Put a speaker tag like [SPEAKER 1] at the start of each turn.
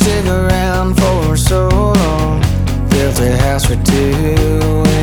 [SPEAKER 1] stick around for so long. Built a house for two